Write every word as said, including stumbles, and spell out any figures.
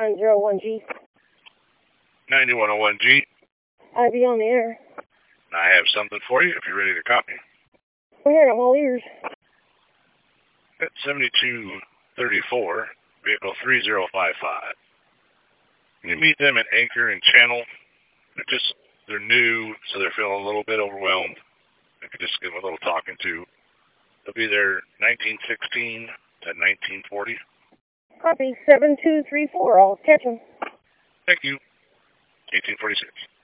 nine zero one G. ninety-one oh one G. I be on the air. I have something for you if you're ready to copy. Go ahead, I'm all ears. At seventy-two thirty-four, vehicle three zero five five. You meet them at Anchor and Channel. They're just, they're new, so they're feeling a little bit overwhelmed. I could just give them a little talking to. They'll be there nineteen sixteen to nineteen forty. Copy, seven two three four. I'll catch him. Thank you. eighteen forty-six.